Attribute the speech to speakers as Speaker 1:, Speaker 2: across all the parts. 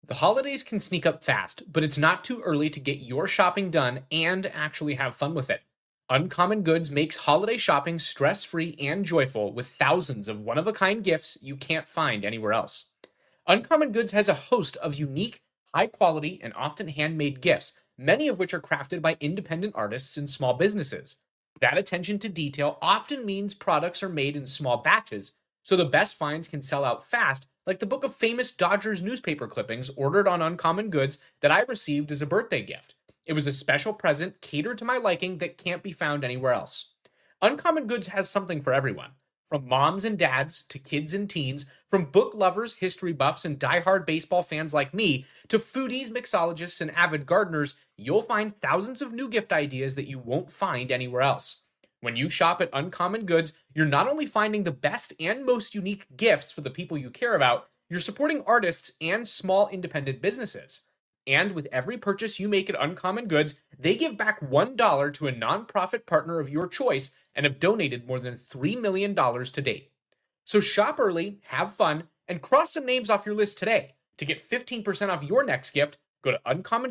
Speaker 1: The holidays can sneak up fast, but it's not too early to get your shopping done and actually have fun with it. Uncommon Goods makes holiday shopping stress-free and joyful with thousands of one-of-a-kind gifts you can't find anywhere else. Uncommon Goods has a host of unique, high-quality, and often handmade gifts, many of which are crafted by independent artists and small businesses. That attention to detail often means products are made in small batches, so the best finds can sell out fast, like the book of famous Dodgers newspaper clippings ordered on Uncommon Goods that I received as a birthday gift. It was a special present catered to my liking that can't be found anywhere else. Uncommon Goods has something for everyone, from moms and dads to kids and teens, from book lovers, history buffs, and diehard baseball fans like me, to foodies, mixologists, and avid gardeners. You'll find thousands of new gift ideas that you won't find anywhere else. When you shop at Uncommon Goods, you're not only finding the best and most unique gifts for the people you care about, you're supporting artists and small independent businesses. And with every purchase you make at Uncommon Goods, they give back $1 to a nonprofit partner of your choice and have donated more than $3 million to date. So shop early, have fun, and cross some names off your list today. To get 15% off your next gift, go to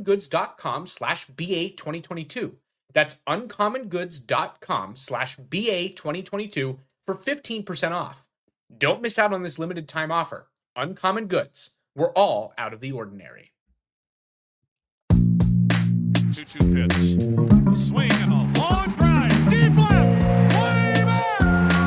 Speaker 1: uncommongoods.com/BA2022. That's uncommongoods.com/BA2022 for 15% off. Don't miss out on this limited time offer. Uncommon Goods. We're all out of the ordinary.
Speaker 2: 2-2 pitch. Swing and a long drive. Deep left. Way back.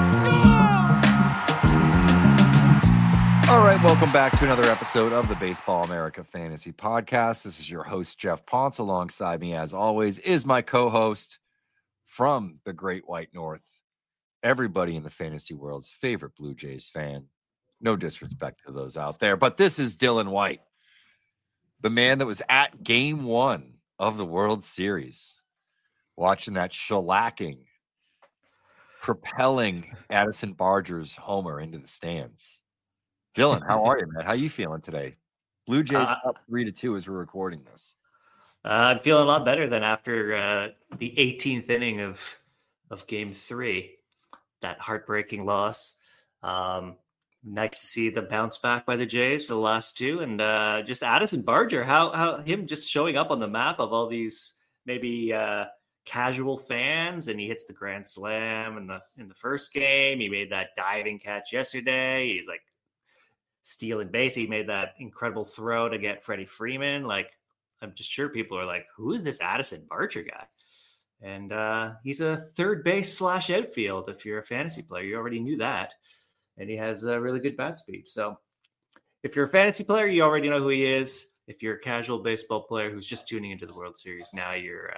Speaker 2: Gone!
Speaker 3: All right, welcome back to another episode of the Baseball America Fantasy Podcast. This is your host, Jeff Ponce. Alongside me, as always, is my co-host from the Great White North, everybody in the fantasy world's favorite Blue Jays fan. No disrespect to those out there, but this is Dylan White, the man that was at Game 1 of the World Series, watching that shellacking, propelling Addison Barger's homer into the stands. Dylan, how are you, man? How you feeling today? Blue Jays up 3-2 as we're recording this.
Speaker 4: I'm feeling a lot better than after the 18th inning of Game 3, that heartbreaking loss. Nice to see the bounce back by the Jays for the last two, and just Addison Barger, how him just showing up on the map of all these maybe casual fans, and he hits the grand slam in the first game. He made that diving catch yesterday. He's like stealing base. He made that incredible throw to get Freddie Freeman. Like, I'm just sure people are like, who is this Addison Barger guy? And he's a third base / outfield. If you're a fantasy player, you already knew that. And he has a really good bat speed. So if you're a fantasy player, you already know who he is. If you're a casual baseball player who's just tuning into the World Series, now you're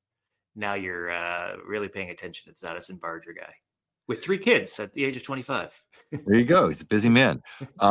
Speaker 4: really paying attention to this Addison Barger guy with 3 kids at the age of 25.
Speaker 3: There you go. He's a busy man.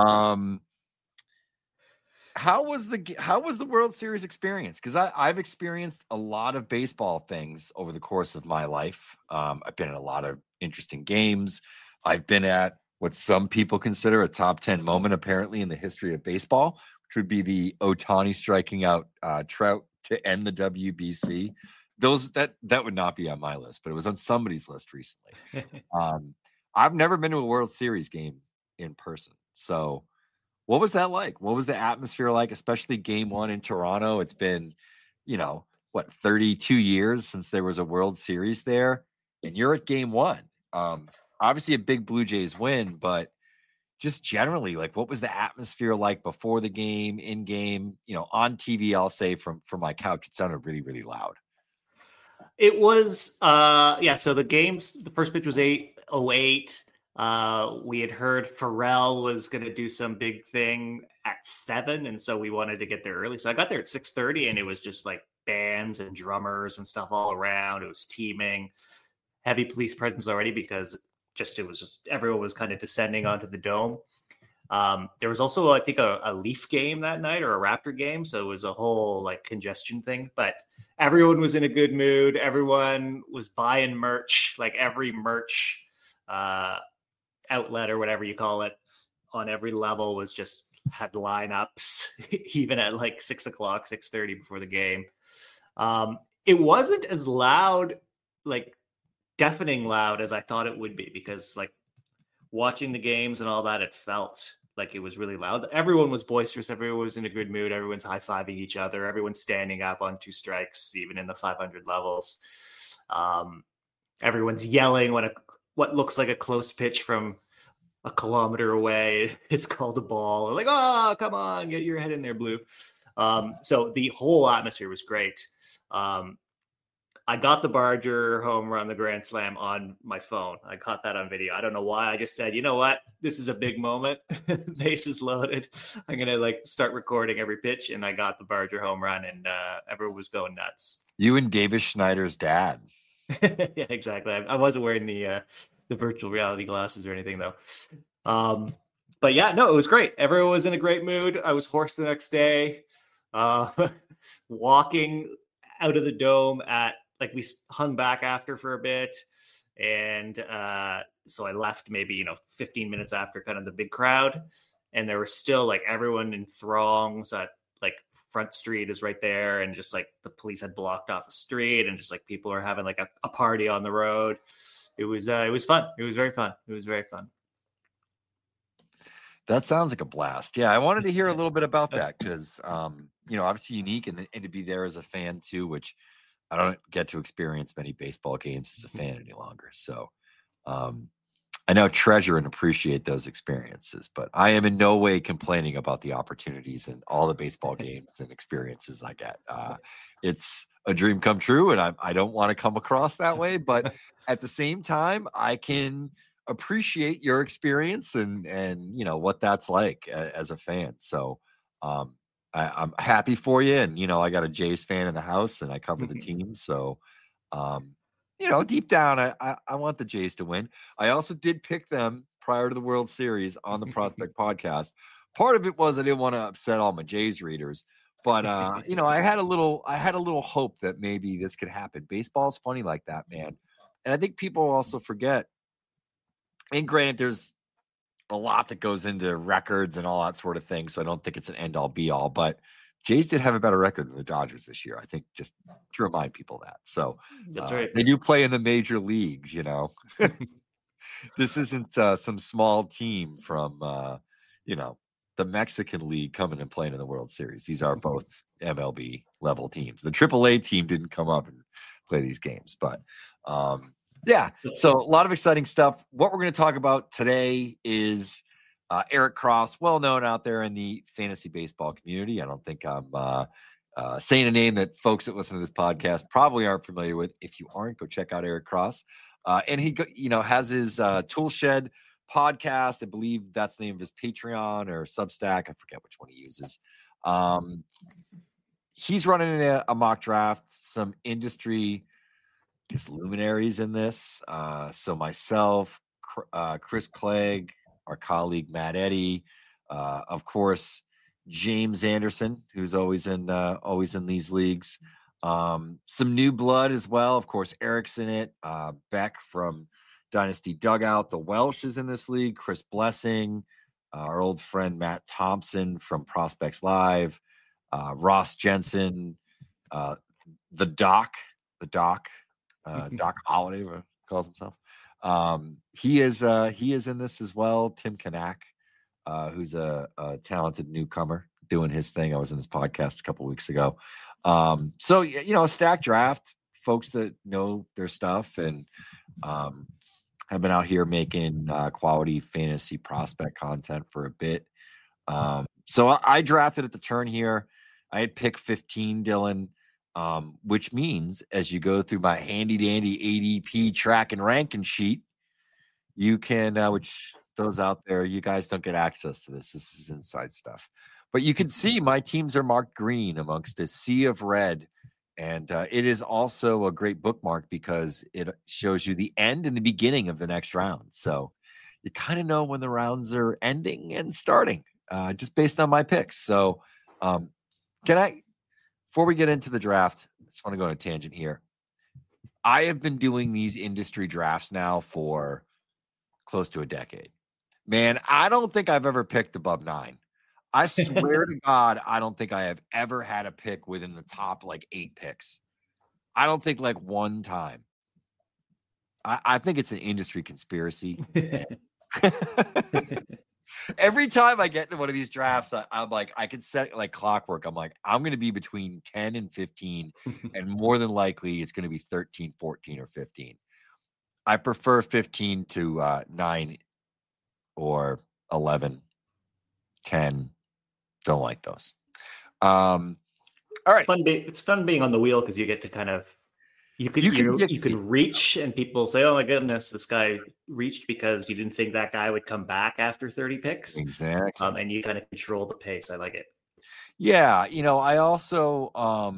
Speaker 3: How was the World Series experience? Because I've experienced a lot of baseball things over the course of my life. I've been in a lot of interesting games. I've been at what some people consider a top 10 moment, apparently, in the history of baseball, which would be the Ohtani striking out Trout to end the WBC. That would not be on my list, but it was on somebody's list recently. I've never been to a World Series game in person. So what was that like? What was the atmosphere like, especially Game 1 in Toronto? It's been, 32 years since there was a World Series there, and you're at Game 1. Obviously a big Blue Jays win, but just generally, like, what was the atmosphere like before the game, in game, on TV? I'll say from my couch, it sounded really, really loud.
Speaker 4: It was, so the first pitch was 8:08. We had heard Pharrell was going to do some big thing at 7. And so we wanted to get there early. So I got there at 6:30, and it was just like bands and drummers and stuff all around. It was teeming, heavy police presence already, because it was just everyone was kind of descending onto the dome. There was also, I think, a Leaf game that night, or a Raptor game. So it was a whole like congestion thing, but everyone was in a good mood. Everyone was buying merch, like every merch outlet or whatever you call it on every level was just had lineups, even at like 6 o'clock, 6:30 before the game. It wasn't as loud, like deafening loud, as I thought it would be, because like watching the games and all that, it felt like it was really loud. Everyone was boisterous. Everyone was in a good mood. Everyone's high-fiving each other. Everyone's standing up on 2 strikes, even in the 500 levels. Everyone's yelling when what looks like a close pitch from a kilometer away, it's called a ball. They're like, oh, come on, get your head in there, Blue. So the whole atmosphere was great. I got the Barger home run, the grand slam, on my phone. I caught that on video. I don't know why. I just said, you know what? This is a big moment. Bases loaded. I'm going to start recording every pitch. And I got the Barger home run, and everyone was going nuts.
Speaker 3: You and Davis Schneider's dad.
Speaker 4: Yeah, exactly. I wasn't wearing the virtual reality glasses or anything, though. But yeah, no, it was great. Everyone was in a great mood. I was hoarse the next day. Walking out of the dome we hung back after for a bit. And so I left maybe, 15 minutes after kind of the big crowd. And there was still everyone in throngs at Front Street is right there. And just the police had blocked off a street, and just people are having a party on the road. It was fun. It was very fun. It was very fun.
Speaker 3: That sounds like a blast. Yeah, I wanted to hear a little bit about that because, obviously unique and to be there as a fan too, which I don't get to experience many baseball games as a fan any longer. So I now treasure and appreciate those experiences, but I am in no way complaining about the opportunities and all the baseball games and experiences I get. It's a dream come true, and I don't want to come across that way, but at the same time, I can appreciate your experience and what that's like as a fan. So I'm happy for you, and I got a Jays fan in the house, and I cover the team, so deep down I want the Jays to win. I also did pick them prior to the World Series on the Prospect Podcast. Part of it was I didn't want to upset all my Jays readers, but I had a little hope that maybe this could happen. Baseball's funny like that, man. And I think people also forget, and granted, there's a lot that goes into records and all that sort of thing, so I don't think it's an end-all be-all, but Jays did have a better record than the Dodgers this year, I think, just to remind people that. So
Speaker 4: that's right.
Speaker 3: They do play in the major leagues, This isn't some small team from, the Mexican League coming and playing in the World Series. These are both MLB level teams. The AAA team didn't come up and play these games, but yeah, so a lot of exciting stuff. What we're going to talk about today is Eric Cross, well known out there in the fantasy baseball community. I don't think I'm saying a name that folks that listen to this podcast probably aren't familiar with. If you aren't, go check out Eric Cross. And he, has his Toolshed podcast. I believe that's the name of his Patreon or Substack. I forget which one he uses. He's running a mock draft, some industry luminaries in this. So myself, Chris Clegg, our colleague Matt Eddy, of course, James Anderson, who's always in these leagues. Some new blood as well. Of course, Eric's in it. Beck from Dynasty Dugout. The Welsh is in this league. Chris Blessing, our old friend Matt Thompson from Prospects Live. Ross Jensen, the Doc, Doc Holliday calls himself. He is in this as well. Tim Kanak, who's a talented newcomer doing his thing. I was in his podcast a couple weeks ago. So a stacked draft, folks that know their stuff and have been out here making quality fantasy prospect content for a bit. So I drafted at the turn here. I had pick 15, Dylan. Which means as you go through my handy dandy ADP track and ranking sheet, you can, which those out there, you guys don't get access to this. This is inside stuff, but you can see my teams are marked green amongst a sea of red. And it is also a great bookmark because it shows you the end and the beginning of the next round. So you kind of know when the rounds are ending and starting, just based on my picks. So before we get into the draft, I just want to go on a tangent here. I have been doing these industry drafts now for close to a decade. Man, I don't think I've ever picked above 9. I swear to God, I don't think I have ever had a pick within the top 8 picks. I don't think one time. I think it's an industry conspiracy. Every time I get into one of these drafts, I'm like, I can set like clockwork. I'm like, I'm going to be between 10 and 15, and more than likely it's going to be 13, 14, or 15. I prefer 15 to 9 or 11, 10. Don't like those. All right.
Speaker 4: It's fun being on the wheel because you get to kind of you could reach and people say, "Oh my goodness, this guy reached because you didn't think that guy would come back after 30 picks."
Speaker 3: Exactly.
Speaker 4: And you kind of control the pace. I like it.
Speaker 3: Yeah, I also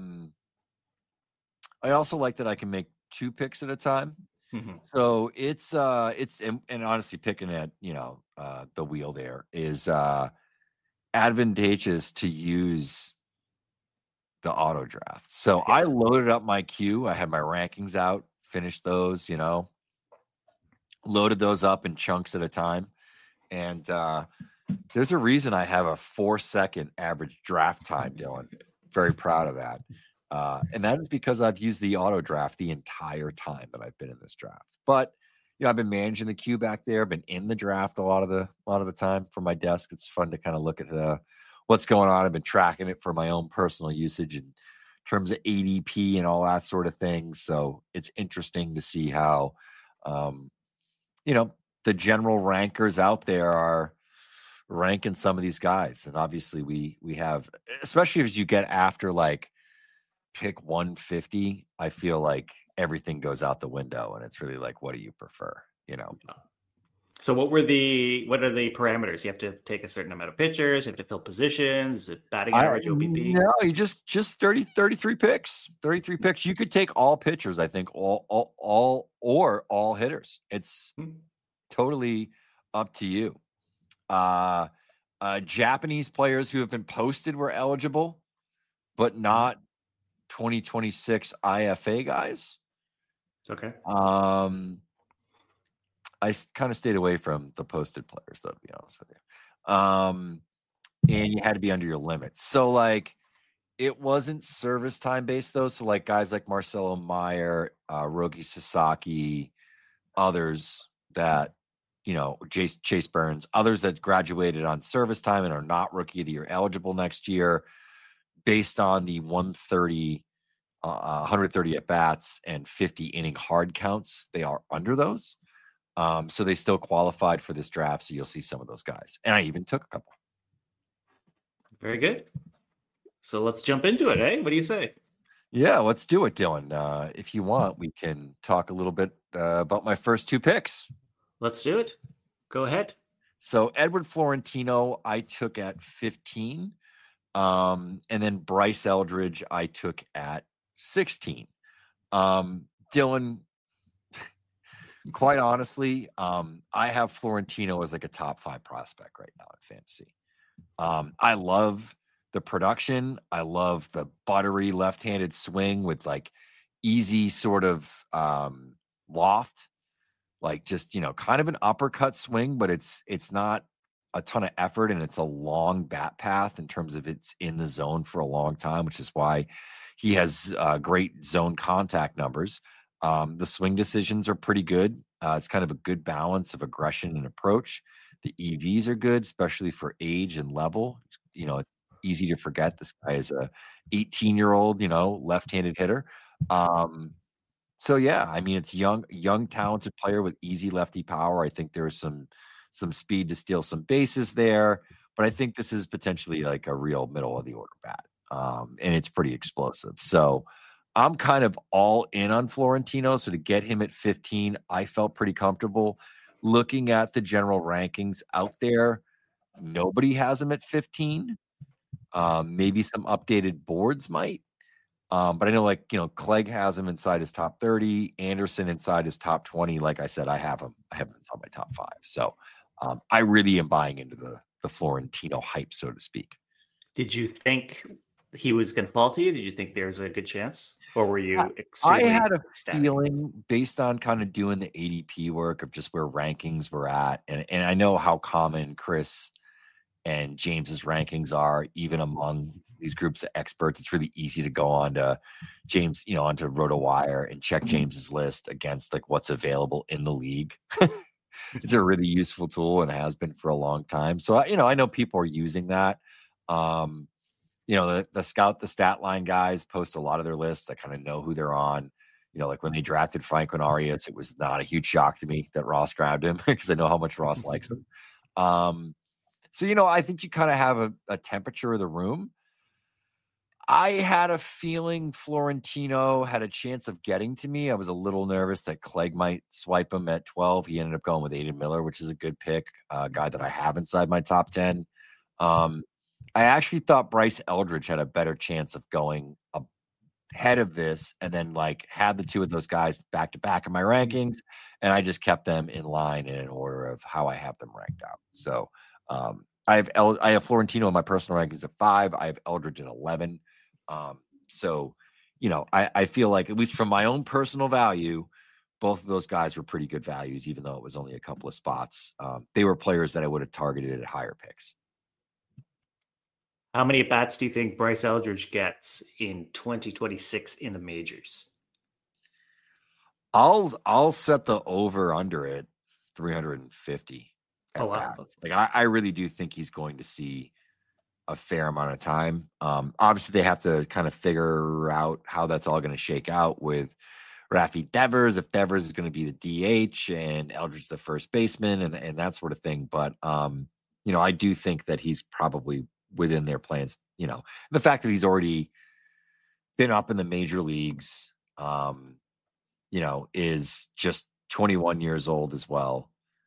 Speaker 3: like that I can make 2 picks at a time.
Speaker 4: Mm-hmm.
Speaker 3: So it's and honestly picking at the wheel there is advantageous to use the auto draft. So
Speaker 4: Yeah.
Speaker 3: I loaded up my queue. I had my rankings out, finished those, loaded those up in chunks at a time. And there's a reason I have a 4-second average draft time, Dylan. Very proud of that. And that is because I've used the auto draft the entire time that I've been in this draft. But I've been managing the queue back there, been in the draft a lot of the time from my desk. It's fun to kind of look at what's going on. I've been tracking it for my own personal usage in terms of ADP and all that sort of thing. So it's interesting to see how, the general rankers out there are ranking some of these guys. And obviously we have, especially as you get after like pick 150, I feel like everything goes out the window and it's really like, what do you prefer?
Speaker 4: So what are the parameters? You have to take a certain amount of pitchers, you have to fill positions, is it batting average, OBP?
Speaker 3: No, you just 33 picks. 33 picks. You could take all pitchers, I think, all or all hitters. It's totally up to you. Japanese players who have been posted were eligible, but not 2026 IFA guys.
Speaker 4: Okay.
Speaker 3: I kind of stayed away from the posted players, though, to be honest with you. And you had to be under your limits. So, like, it wasn't service time based, though. So, like, guys like Marcelo Meyer, Rogi Sasaki, others that, Chase Burns, others that graduated on service time and are not Rookie of the Year eligible next year, based on the 130 at bats and 50 inning hard counts, they are under those. So they still qualified for this draft. So you'll see some of those guys. And I even took a couple.
Speaker 4: Very good. So let's jump into it, eh? What do you say?
Speaker 3: Yeah, let's do it, Dylan. If you want, we can talk a little bit about my first 2 picks.
Speaker 4: Let's do it. Go ahead.
Speaker 3: So Edward Florentino, I took at 15. And then Bryce Eldridge, I took at 16. Dylan, quite honestly, I have Florentino as like a top 5 prospect right now in fantasy. I love the production. I love the buttery left-handed swing with like easy sort of loft, like just, kind of an uppercut swing, but it's not a ton of effort and it's a long bat path in terms of it's in the zone for a long time, which is why he has great zone contact numbers. The swing decisions are pretty good. It's kind of a good balance of aggression and approach. The EVs are good, especially for age and level. It's easy to forget this guy is a 18-year-old, left-handed hitter. So yeah, I mean, it's young, talented player with easy lefty power. I think there's some speed to steal some bases there, but I think this is potentially like a real middle of the order bat. And it's pretty explosive. So I'm kind of all in on Florentino. So to get him at 15, I felt pretty comfortable. Looking at the general rankings out there, nobody has him at 15. Maybe some updated boards might. But I know Clegg has him inside his top 30, Anderson inside his top 20. Like I said, I have him inside my top 5. So I really am buying into the Florentino hype, so to speak.
Speaker 4: Did you think he was going to fall to you? Did you think there's a good chance? Or were you
Speaker 3: I had a feeling based on kind of doing the ADP work of just where rankings were at. And I know how common Chris and James's rankings are, even among these groups of experts. It's really easy to go on to James, onto RotoWire and check James's list against like what's available in the league. it's a really useful tool and has been for a long time. So, I know people are using that. The scout, the stat line guys post a lot of their lists. I kind of know who they're on. Like when they drafted Franklin Arias, it was not a huge shock to me that Ross grabbed him because I know how much Ross likes him. So, I think you kind of have a temperature of the room. I had a feeling Florentino had a chance of getting to me. I was a little nervous that Clegg might swipe him at 12. He ended up going with Aiden Miller, which is a good pick, a guy that I have inside my top 10. I actually thought Bryce Eldridge had a better chance of going ahead of this, and then had the two of those guys back to back in my rankings, and I just kept them in line in an order of how I have them ranked out. So I have Florentino in my personal rankings at 5. I have Eldridge at 11. So, I feel like, at least from my own personal value, both of those guys were pretty good values, even though it was only a couple of spots. They were players that I would have targeted at higher picks.
Speaker 4: How many at-bats do you think Bryce Eldridge gets in 2026 in the majors?
Speaker 3: I'll set the over under it 350.
Speaker 4: Oh, wow.
Speaker 3: I really do think he's going to see a fair amount of time. Obviously, they have to kind of figure out how that's all going to shake out with Rafi Devers, if Devers is going to be the DH and Eldridge the first baseman and that sort of thing. But, I do think that he's probably within their plans. The fact that he's already been up in the major leagues, is just 21 years old as well.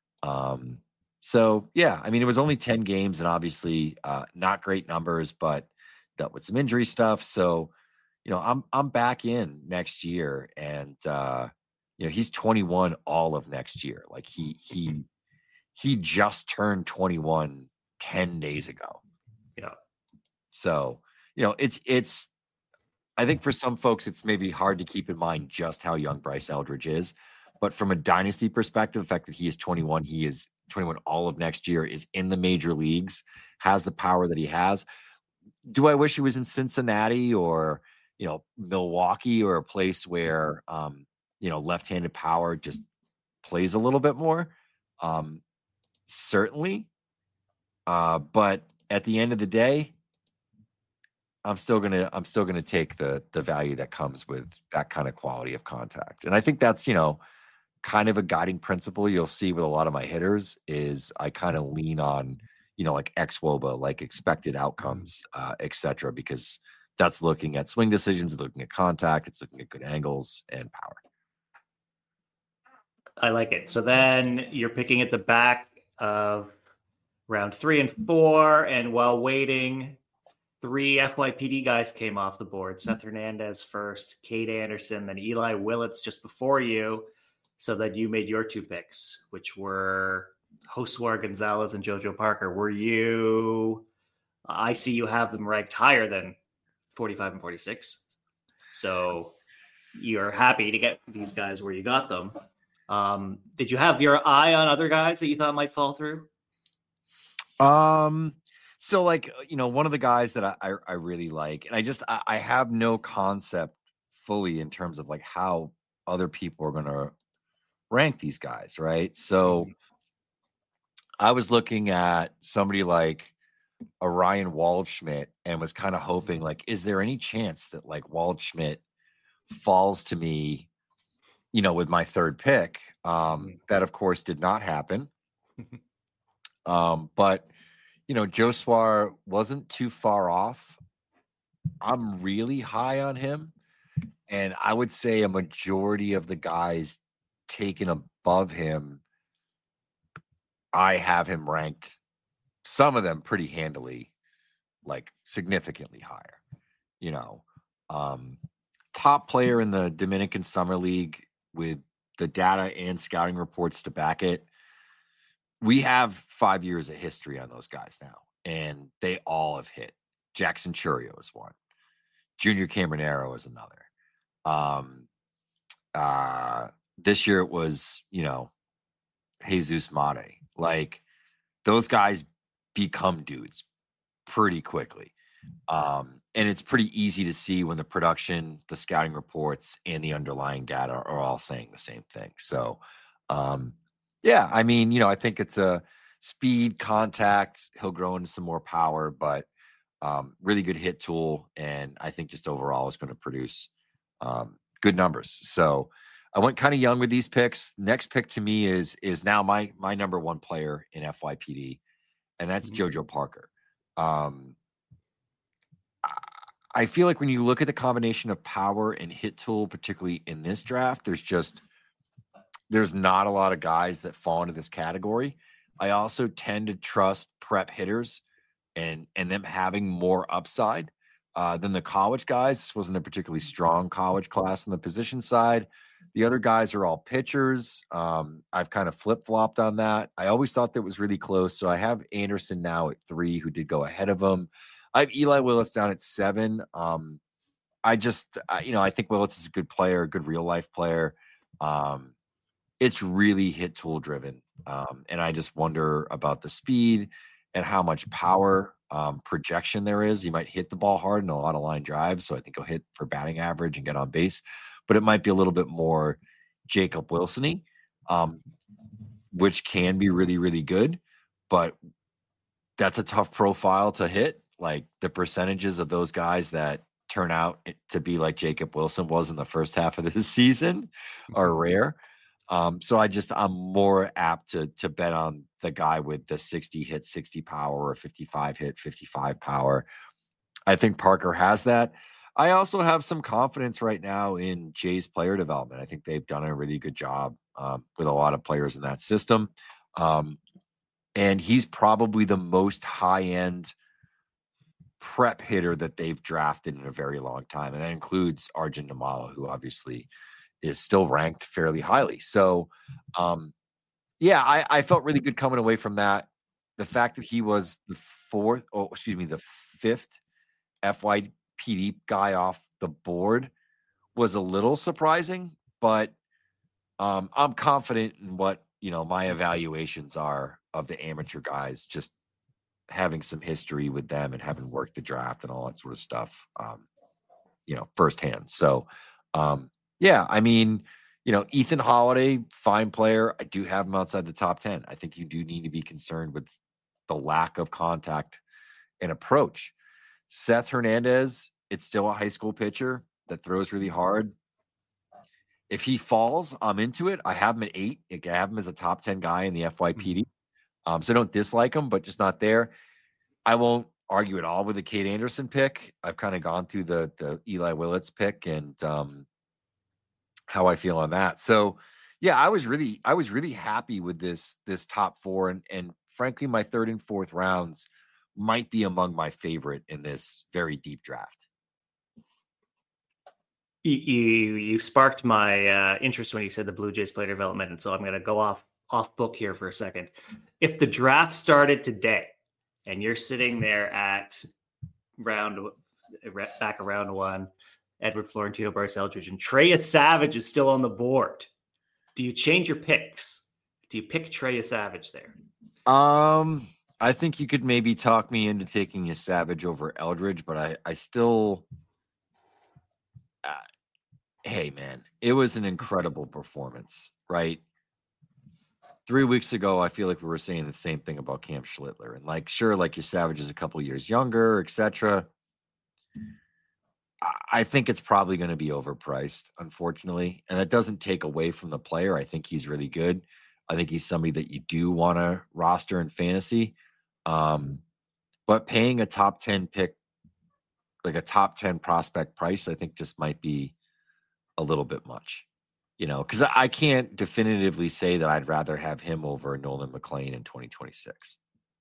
Speaker 3: So, yeah, I mean, it was only 10 games and obviously not great numbers, but dealt with some injury stuff. So, I'm back in next year and, he's 21 all of next year. Like he just turned 21 10 days ago. So, it's, I think for some folks, it's maybe hard to keep in mind just how young Bryce Eldridge is. But from a dynasty perspective, the fact that he is 21, he is 21 all of next year, is in the major leagues, has the power that he has. Do I wish he was in Cincinnati or, Milwaukee or a place where, left-handed power just plays a little bit more? Certainly. But at the end of the day, I'm still gonna take the value that comes with that kind of quality of contact. And I think that's, kind of a guiding principle you'll see with a lot of my hitters is I kind of lean on, like xWOBA, like expected outcomes, et cetera, because that's looking at swing decisions, looking at contact, it's looking at good angles and power.
Speaker 4: I like it. So then you're picking at the back of round 3 and 4, and while waiting, 3 FYPD guys came off the board. Seth Hernandez first, Cade Anderson, then Eli Willits just before you. So that you made your 2 picks, which were Josué Gonzalez and JoJo Parker. Were you? I see you have them ranked higher than 45 and 46. So you're happy to get these guys where you got them. Did you have your eye on other guys that you thought might fall through?
Speaker 3: So one of the guys that I really like, and I have no concept fully in terms of how other people are going to rank these guys, right? So I was looking at somebody like a Ryan Waldschmidt and was kind of hoping is there any chance that Waldschmidt falls to me, with my 3rd pick? That of course did not happen. But Josué wasn't too far off. I'm really high on him. And I would say a majority of the guys taken above him, I have him ranked, some of them pretty handily, significantly higher. Top player in the Dominican Summer League with the data and scouting reports to back it. We have 5 years of history on those guys now, and they all have hit. Jackson Churio is one. Junior Cambronero is another. This year it was, Jesus Mate. Those guys become dudes pretty quickly. And it's pretty easy to see when the production, the scouting reports, and the underlying data are all saying the same thing. So, Yeah, I mean, I think it's a speed, contact. He'll grow into some more power, but really good hit tool, and I think just overall is going to produce good numbers. So I went kind of young with these picks. Next pick to me is now my number one player in FYPD, and that's JoJo Parker. I feel like when you look at the combination of power and hit tool, particularly in this draft, there's not a lot of guys that fall into this category. I also tend to trust prep hitters and them having more upside than the college guys. This wasn't a particularly strong college class on the position side. The other guys are all pitchers. I've kind of flip-flopped on that. I always thought that was really close. So I have Anderson now at 3, who did go ahead of him. I have Eli Willis down at 7. I think Willis is a good player, a good real-life player. It's really hit tool driven. And I just wonder about the speed and how much power projection there is. He might hit the ball hard in a lot of line drives. So I think he'll hit for batting average and get on base, but it might be a little bit more Jacob Wilson-y, which can be really, really good, but that's a tough profile to hit. Like the percentages of those guys that turn out to be like Jacob Wilson was in the first half of this season are rare. So I'm more apt to bet on the guy with the 60 hit, 60 power, or 55 hit, 55 power. I think Parker has that. I also have some confidence right now in Jay's player development. I think they've done a really good job with a lot of players in that system. And he's probably the most high-end prep hitter that they've drafted in a very long time. And that includes Arjun Nimmala, who obviously is still ranked fairly highly. So, I felt really good coming away from that. The fact that he was the 5th FYPD guy off the board was a little surprising, but I'm confident in what, my evaluations are of the amateur guys, just having some history with them and having worked the draft and all that sort of stuff, firsthand. So, Ethan Holiday, fine player. I do have him outside the top 10. I think you do need to be concerned with the lack of contact and approach. Seth Hernandez, it's still a high school pitcher that throws really hard. If he falls, I'm into it. I have him at 8. I have him as a top 10 guy in the FYPD. So I don't dislike him, but just not there. I won't argue at all with the Cade Anderson pick. I've kind of gone through the Eli Willits pick and how I feel on that. So I was really happy with this top 4, and frankly, my 3rd and 4th rounds might be among my favorite in this very deep draft.
Speaker 4: You sparked my interest when you said the Blue Jays player development, and so I'm going to go off book here for a second. If the draft started today and you're sitting there at round 1, Edward Florentino, Bryce Eldridge, and Trey Savage is still on the board, do you change your picks? Do you pick Trey Savage there?
Speaker 3: I think you could maybe talk me into taking a Savage over Eldridge, but I still hey man, it was an incredible performance, right? 3 weeks ago, I feel like we were saying the same thing about Cam Schlittler, and sure, your Savage is a couple years younger, etc. I think it's probably going to be overpriced, unfortunately, and that doesn't take away from the player. I think he's really good. I think he's somebody that you do want to roster in fantasy, but paying a top 10 pick, like a top 10 prospect price, I think just might be a little bit much. Because I can't definitively say that I'd rather have him over Nolan McLean in 2026.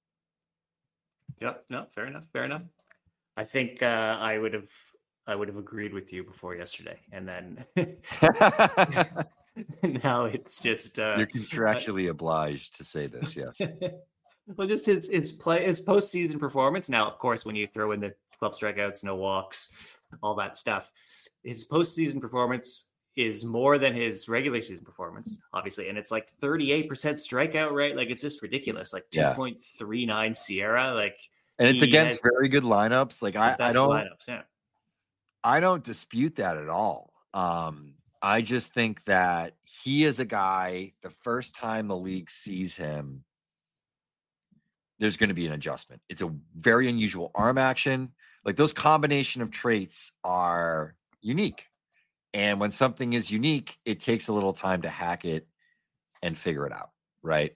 Speaker 4: Yep. No, fair enough. I think I would have agreed with you before yesterday, and then now it's just
Speaker 3: you're contractually obliged to say this. Yes.
Speaker 4: Well, just his postseason performance. Now, of course, when you throw in the 12 strikeouts, no walks, all that stuff, his postseason performance is more than his regular season performance, obviously. And it's 38% strikeout rate. It's just ridiculous. 2.39 Sierra.
Speaker 3: And it's against very good lineups. I don't
Speaker 4: lineups, yeah.
Speaker 3: I don't dispute that at all. I just think that he is a guy, the first time the league sees him, there's going to be an adjustment. It's a very unusual arm action. Like those combination of traits are unique. And when something is unique, it takes a little time to hack it and figure it out. Right.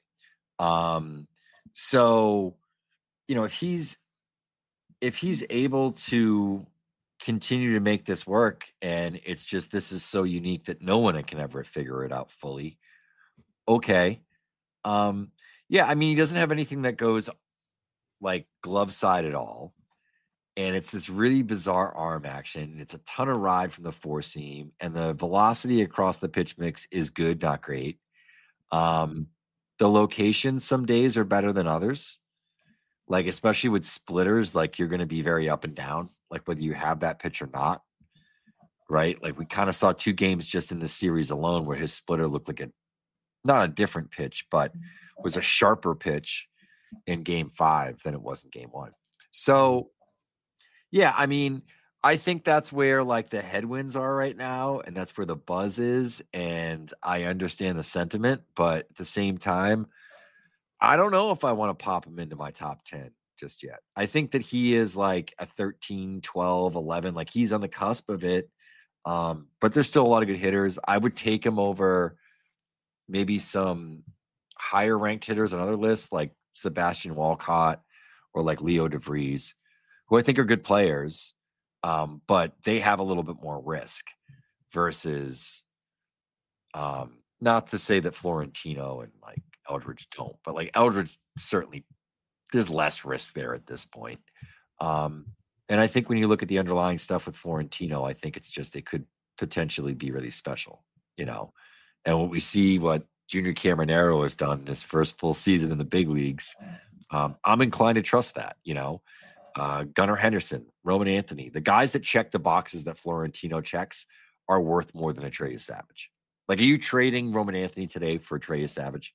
Speaker 3: So, if he's able to continue to make this work, and it's just, this is so unique that no one can ever figure it out fully. Okay. Yeah, I mean, he doesn't have anything that goes like glove side at all. And it's this really bizarre arm action. It's a ton of ride from the four seam, and the velocity across the pitch mix is good, not great. The locations some days are better than others. Like, especially with splitters, like you're going to be very up and down, like whether you have that pitch or not. Right. Like we kind of saw 2 games just in this series alone where his splitter looked like not a different pitch, but was a sharper pitch in game 5 than it was in game 1. So, yeah, I mean, I think that's where like the headwinds are right now, and that's where the buzz is. And I understand the sentiment, but at the same time, I don't know if I want to pop him into my top 10 just yet. I think that he is like a 13, 12, 11, like he's on the cusp of it. But there's still a lot of good hitters. I would take him over maybe some higher ranked hitters on other lists like Sebastian Walcott or like Leo DeVries, who I think are good players, but they have a little bit more risk versus, not to say that Florentino and like Eldridge don't, but like Eldridge certainly, there's less risk there at this point. And I think when you look at the underlying stuff with Florentino, I think it's just, it could potentially be really special, and when we see what Junior Caminero has done in his first full season in the big leagues, I'm inclined to trust that, Gunnar Henderson, Roman Anthony, the guys that check the boxes that Florentino checks are worth more than a Trey Savage. Like, are you trading Roman Anthony today for Trey Savage?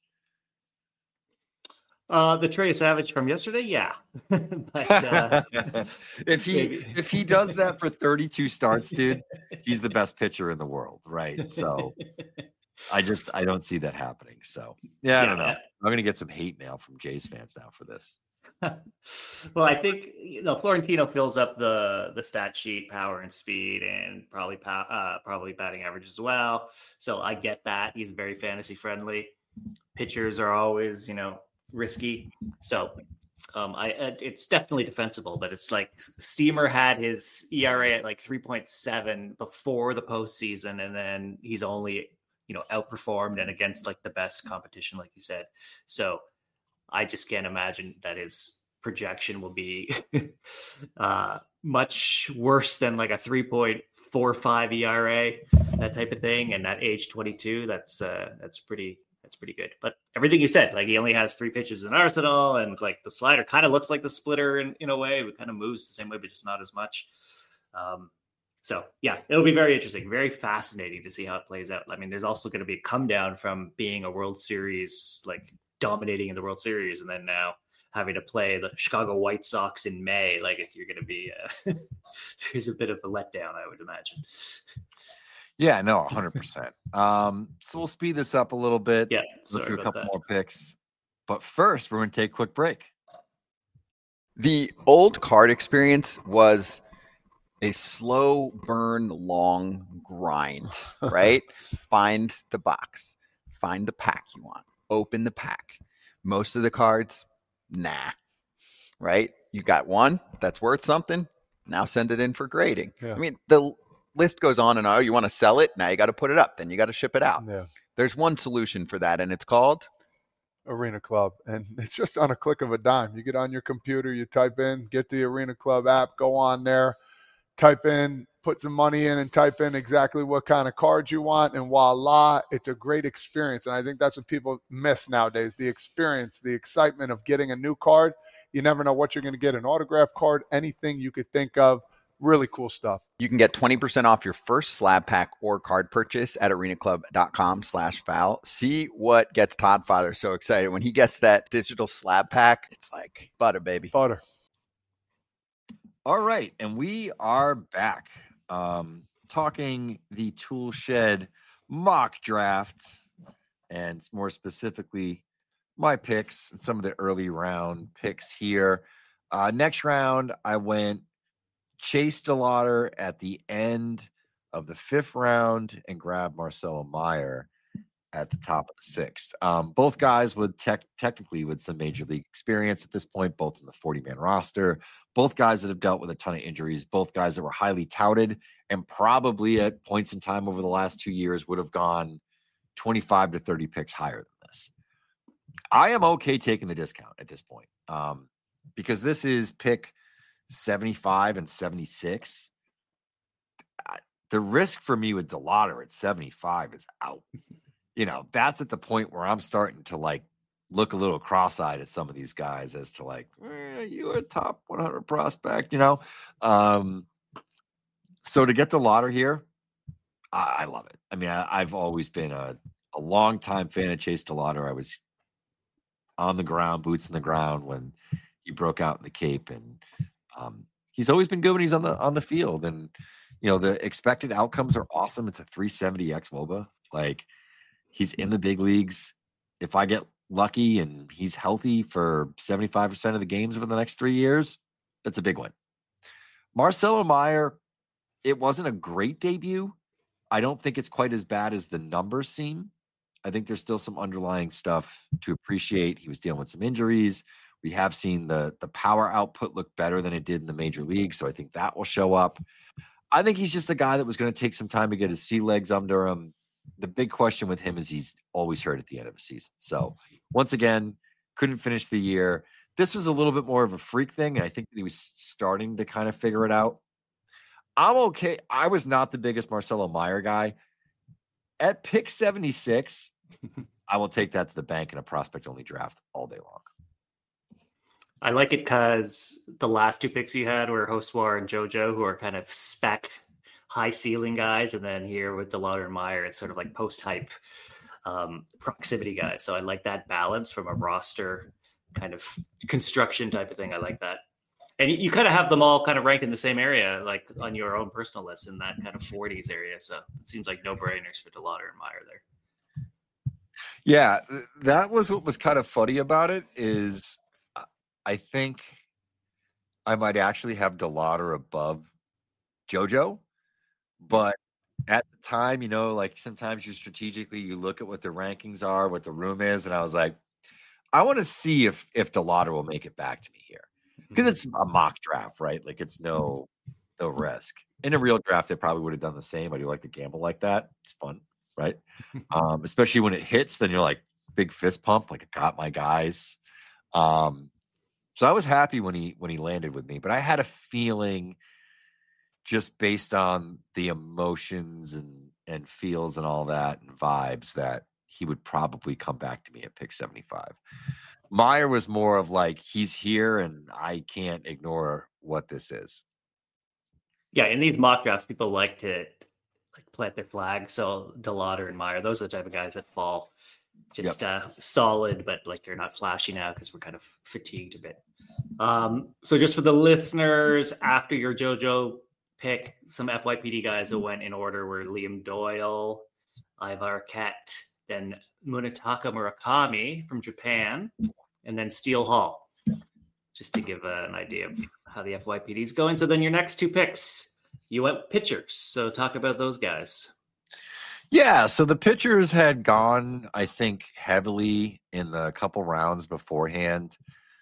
Speaker 4: The Trey Savage from yesterday, yeah. But,
Speaker 3: if he does that for 32 starts, dude, he's the best pitcher in the world, right? So I don't see that happening. So yeah, I don't know. I'm gonna get some hate mail from Jays fans now for this.
Speaker 4: Well, I think Florentino fills up the stat sheet, power and speed, and probably batting average as well. So I get that. He's very fantasy friendly. Pitchers are always risky. So it's definitely defensible, but it's like Steamer had his ERA at like 3.7 before the postseason, and then he's only outperformed and against like the best competition, like you said. So I just can't imagine that his projection will be much worse than like a 3.45 ERA, that type of thing. And at age 22, that's pretty good. But everything you said, like he only has 3 pitches in arsenal, and like the slider kind of looks like the splitter in a way. It kind of moves the same way, but just not as much. So yeah, it'll be very interesting, very fascinating to see how it plays out. I mean, there's also going to be a come down from being a World Series, like dominating in the World Series, and then now having to play the Chicago White Sox in May. Like you're going to be, there's a bit of a letdown, I would imagine.
Speaker 3: Yeah, no, 100%. So we'll speed this up a little bit.
Speaker 4: Yeah,
Speaker 3: let's do a couple more picks. But first, we're going to take a quick break.
Speaker 5: The old card experience was a slow burn, long grind, right? Find the box, find the pack you want, open the pack. Most of the cards, nah, right? You got one that's worth something. Now send it in for grading. Yeah. I mean, the list goes on and on. You want to sell it? Now you got to put it up. Then you got to ship it out.
Speaker 6: Yeah.
Speaker 5: There's one solution for that, and it's called
Speaker 6: Arena Club. And it's just on a click of a dime. You get on your computer, you type in, get the Arena Club app, go on there, type in, put some money in, and type in exactly what kind of cards you want, and voila, it's a great experience. And I think that's what people miss nowadays, the experience, the excitement of getting a new card. You never know what you're going to get, an autograph card, anything you could think of. Really cool stuff.
Speaker 5: You can get 20% off your first slab pack or card purchase at arenaclub.com/foul. See what gets Todd Father so excited. When he gets that digital slab pack, it's like butter, baby.
Speaker 6: Butter.
Speaker 3: All right. And we are back talking the Tool Shed mock draft, and more specifically, my picks and some of the early round picks here. Next round, I went Chase DeLauder at the end of the 5th round and grabbed Marcelo Meyer at the top of the 6th. Both guys would technically with some major league experience at this point, both in the 40-man roster, both guys that have dealt with a ton of injuries, both guys that were highly touted and probably at points in time over the last 2 years would have gone 25 to 30 picks higher than this. I am okay taking the discount at this point because this is pick 75 and 76. The risk for me with DeLauder at 75 is out. That's at the point where I'm starting to like look a little cross-eyed at some of these guys as to like, you a top 100 prospect, So to get DeLauder here, I love it. I mean, I've always been a long-time fan of Chase DeLauder. I was on the ground, boots in the ground when he broke out in the Cape, and he's always been good when he's on the field. And the expected outcomes are awesome. It's a 370 xWOBA. Like, he's in the big leagues. If I get lucky and he's healthy for 75% of the games over the next 3 years, that's a big win. Marcelo Meyer, it wasn't a great debut. I don't think it's quite as bad as the numbers seem. I think there's still some underlying stuff to appreciate. He was dealing with some injuries. We have seen the power output look better than it did in the major league, so I think that will show up. I think he's just a guy that was going to take some time to get his sea legs under him. The big question with him is he's always hurt at the end of a season. So once again, couldn't finish the year. This was a little bit more of a freak thing, and I think that he was starting to kind of figure it out. I'm okay. I was not the biggest Marcelo Meyer guy. At pick 76, I will take that to the bank in a prospect-only draft all day long.
Speaker 4: I like it because the last 2 picks you had were Hoswar and JoJo, who are kind of spec high ceiling guys. And then here with DeLauder and Meyer, it's sort of like post-hype proximity guys. So I like that balance from a roster kind of construction type of thing. I like that. And you kind of have them all kind of ranked in the same area, like on your own personal list in that kind of 40s area. So it seems like no-brainers for DeLauder and Meyer there.
Speaker 3: Yeah, that was what was kind of funny about it is I think I might actually have DeLauder above JoJo, but at the time, like sometimes you strategically, you look at what the rankings are, what the room is. And I was like, I want to see if DeLauder will make it back to me here because it's a mock draft, right? Like it's no risk. In a real draft, I probably would have done the same. I do like to gamble like that. It's fun, right? Especially when it hits, then you're like big fist pump. Like I got my guys. So I was happy when he landed with me, but I had a feeling just based on the emotions and feels and all that and vibes that he would probably come back to me at pick 75. Meyer was more of like, he's here and I can't ignore what this is.
Speaker 4: Yeah, in these mock drafts, people like to plant their flag. So DeLauder and Meyer, those are the type of guys that fall just solid, but like they're not flashy now because we're kind of fatigued a bit. So just for the listeners, after your JoJo pick, some FYPD guys that went in order were Liam Doyle, Ivar Ket, then Munetaka Murakami from Japan, and then Steele Hall, just to give an idea of how the FYPD is going. So then your next 2 picks, you went pitchers. So talk about those guys.
Speaker 3: Yeah, so the pitchers had gone, I think, heavily in the couple rounds beforehand.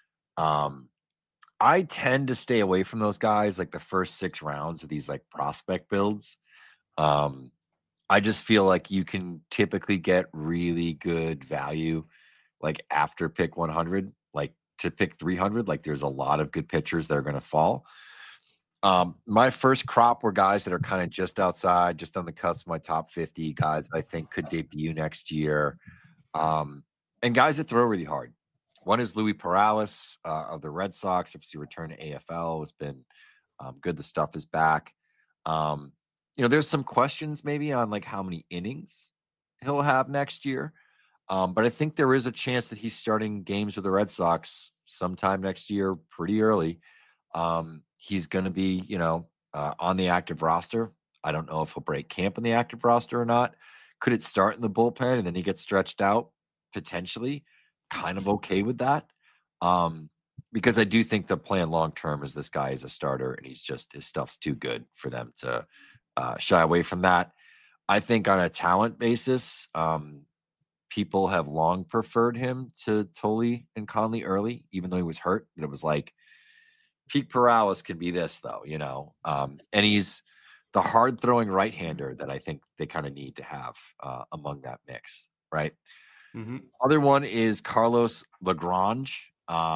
Speaker 3: I tend to stay away from those guys, like the first 6 rounds of these like prospect builds. I just feel like you can typically get really good value like after pick 100, like to pick 300. Like there's a lot of good pitchers that are going to fall. My first crop were guys that are kind of just outside, just on the cusp of my top 50 guys I think could debut next year. And guys that throw really hard. One is Louis Perales of the Red Sox. If he returned to AFL, it's been good. The stuff is back. There's some questions maybe on like how many innings he'll have next year. But I think there is a chance that he's starting games with the Red Sox sometime next year, pretty early. He's going to be, on the active roster. I don't know if he'll break camp in the active roster or not Could it start in the bullpen and then he gets stretched out? Potentially. Kind of okay with that. Because I do think the plan long term is this guy is a starter and his stuff's too good for them to shy away from that. I think on a talent basis, people have long preferred him to Tolley and Conley early, even though he was hurt. But it was like peak Perales can be this, though, and he's the hard throwing right-hander that I think they kind of need to have among that mix, right?
Speaker 4: Mm-hmm.
Speaker 3: Other one is Carlos Lagrange.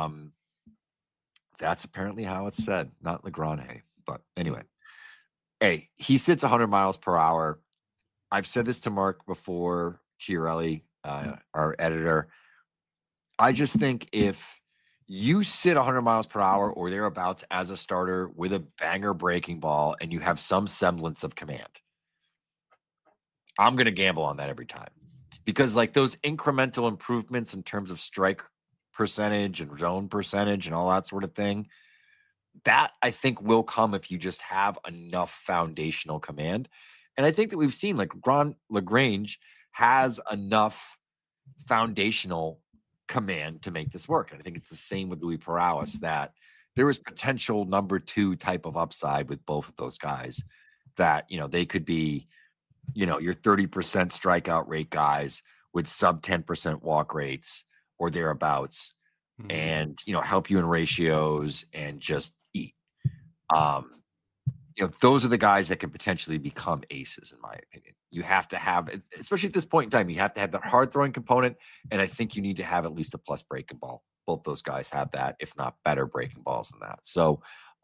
Speaker 3: That's apparently how it's said, not Lagrange. But anyway, hey, he sits 100 miles per hour. I've said this to Mark before, Chiarelli, our editor. I just think if you sit 100 miles per hour or thereabouts as a starter with a banger breaking ball and you have some semblance of command, I'm going to gamble on that every time. Because like those incremental improvements in terms of strike percentage and zone percentage and all that sort of thing, that I think will come if you just have enough foundational command. And I think that we've seen like Lagrange has enough foundational command to make this work. And I think it's the same with Luis Perales, that there is potential number 2 type of upside with both of those guys that, they could be, your 30% strikeout rate guys with sub 10% walk rates or thereabouts, and, help you in ratios and just eat. Those are the guys that can potentially become aces, in my opinion. You have to have, especially at this point in time, you have to have that hard throwing component. And I think you need to have at least a plus breaking ball. Both those guys have that, if not better breaking balls than that. So,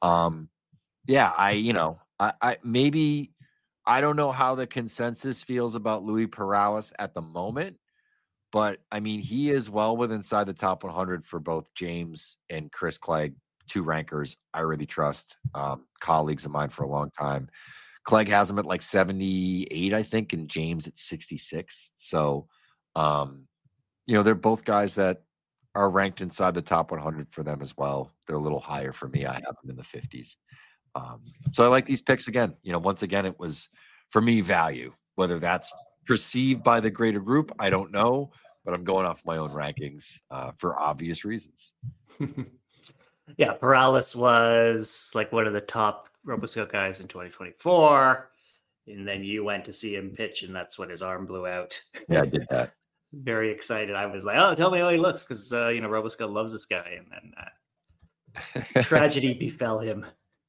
Speaker 3: I don't know how the consensus feels about Luis Perales at the moment, but I mean, he is well inside the top 100 for both James and Chris Clegg, 2 rankers I really trust, colleagues of mine for a long time. Clegg has him at like 78, I think, and James at 66. So, they're both guys that are ranked inside the top 100 for them as well. They're a little higher for me. I have them in the 50s. So I like these picks again. Once again, it was for me value. Whether that's perceived by the greater group, I don't know, but I'm going off my own rankings for obvious reasons.
Speaker 4: Yeah, Perales was like one of the top RoboScout guys in 2024, and then you went to see him pitch, and that's when his arm blew out.
Speaker 3: Yeah, I did that.
Speaker 4: Very excited. I was like, "Oh, tell me how he looks," because RoboScout loves this guy, and then tragedy befell him.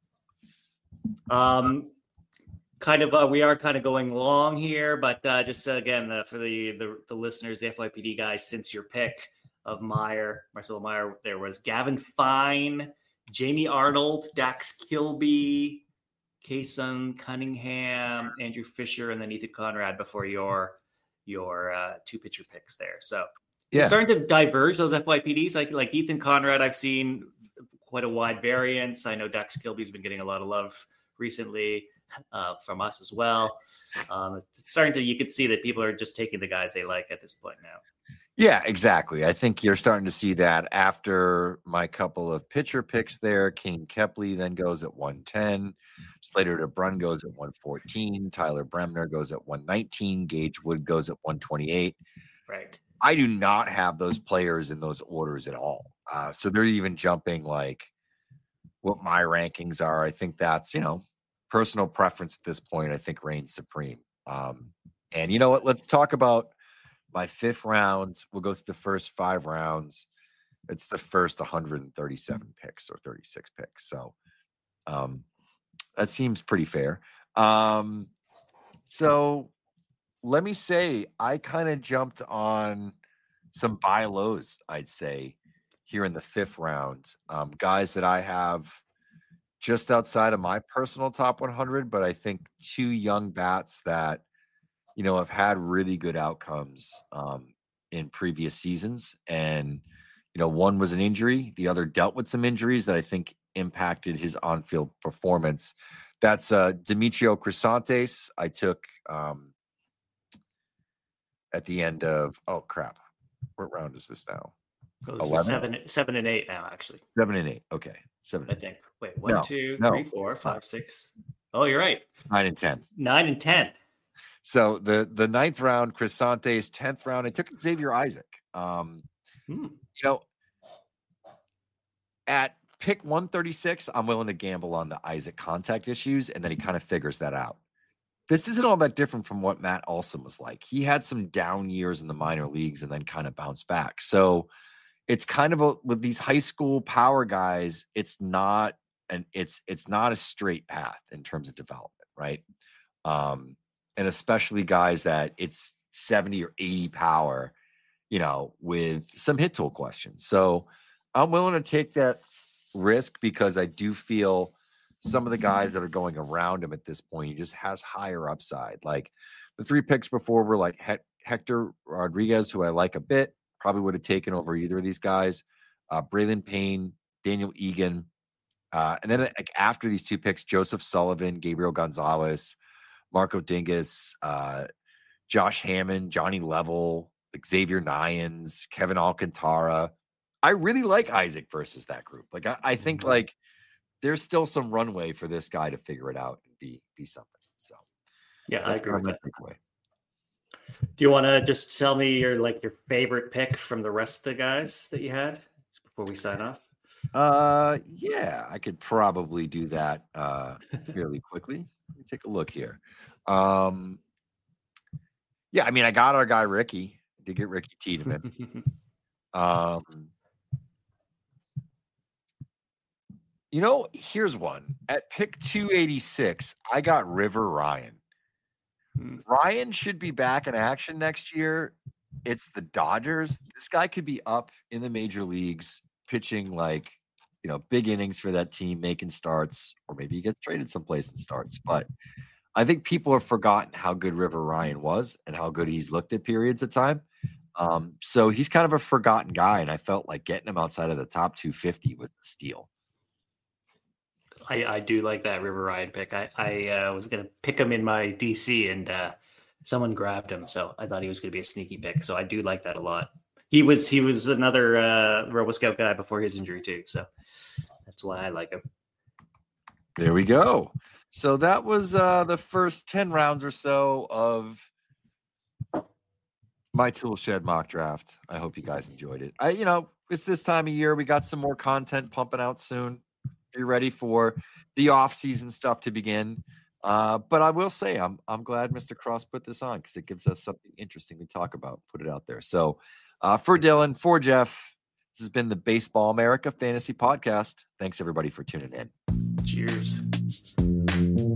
Speaker 4: We are kind of going long here, but just again for the listeners, the FYPD guys, since your pick of Marcelo Meyer, there was Gavin Fine, Jamie Arnold, Dax Kilby, Kason Cunningham, Andrew Fisher, and then Ethan Conrad before your 2 pitcher picks there. So it's starting to diverge, those FYPDs. Like Ethan Conrad, I've seen quite a wide variance. I know Dax Kilby's been getting a lot of love recently from us as well. It's starting to, you could see that people are just taking the guys they like at this point now.
Speaker 3: Yeah, exactly. I think you're starting to see that after my couple of pitcher picks there. King Kepley then goes at 110. Slater DeBrun goes at 114. Tyler Bremner goes at 119. Gage Wood goes at 128.
Speaker 4: Right.
Speaker 3: I do not have those players in those orders at all. So they're even jumping like what my rankings are. I think that's, personal preference at this point, I think reigns supreme. And you know what? Let's talk about my 5th round. We'll go through the first 5 rounds. It's the first 137 picks or 36 picks. So that seems pretty fair. So let me say, I kind of jumped on some buy lows, I'd say, here in the 5th round. Guys that I have just outside of my personal top 100, but I think 2 young bats that, have had really good outcomes in previous seasons. And, one was an injury. The other dealt with some injuries that I think impacted his on-field performance. That's Demetrio Crisantes. I took at the end of, oh, crap. What round is this now?
Speaker 4: So this is 7 and 8 now, actually.
Speaker 3: 7 and 8. Okay. 7.
Speaker 4: I think. Wait, 1, 2, 3, 4, 5, 6. Oh, you're right.
Speaker 3: 9 and 10.
Speaker 4: 9 and 10.
Speaker 3: So the 9th round, Chris Santes, 10th round, I took Xavier Isaac. You know, at pick 136, I'm willing to gamble on the Isaac contact issues, and then he kind of figures that out. This isn't all that different from what Matt Olson was like. He had some down years in the minor leagues and then kind of bounced back. So it's kind of with these high school power guys, it's not a straight path in terms of development, right? And especially guys that it's 70 or 80 power, you know, with some hit tool questions. So I'm willing to take that risk because I do feel some of the guys that are going around him at this point, he just has higher upside. Like the 3 picks before were like Hector Rodriguez, who I like a bit, probably would have taken over either of these guys. Braylon Payne, Daniel Egan. And then like, after these 2 picks, Joseph Sullivan, Gabriel Gonzalez, Marco Dingus, Josh Hammond, Johnny Level, Xavier Nyans, Kevin Alcantara. I really like Isaac versus that group. Like I think like there's still some runway for this guy to figure it out and be something. So
Speaker 4: yeah, I agree with that.
Speaker 3: Takeaway.
Speaker 4: Do you want to just tell me your favorite pick from the rest of the guys that you had before we sign off?
Speaker 3: Yeah, I could probably do that fairly quickly. Let me take a look here. Yeah, I mean, I got our guy Ricky. I did get Ricky Tiedemann. You know, here's one. At pick 286, I got River Ryan. Ryan should be back in action next year. It's the Dodgers. This guy could be up in the major leagues pitching like, you know, big innings for that team, making starts, or maybe he gets traded someplace and starts. But I think people have forgotten how good River Ryan was and how good he's looked at periods of time. So he's kind of a forgotten guy, and I felt like getting him outside of the top 250 was a steal.
Speaker 4: I do like that River Ryan pick. I was going to pick him in my DC, and someone grabbed him, so I thought he was going to be a sneaky pick. So I do like that a lot. He was another RoboScout guy before his injury too, so that's why I like him.
Speaker 3: There we go. So that was the first 10 rounds or so of my Tool Shed mock draft. I hope you guys enjoyed it. It's this time of year. We got some more content pumping out soon. Be ready for the off-season stuff to begin. But I will say I'm glad Mr. Cross put this on because it gives us something interesting to talk about. Put it out there. So for Dylan, for Jeff, this has been the Baseball America Fantasy Podcast. Thanks everybody for tuning in.
Speaker 4: Cheers.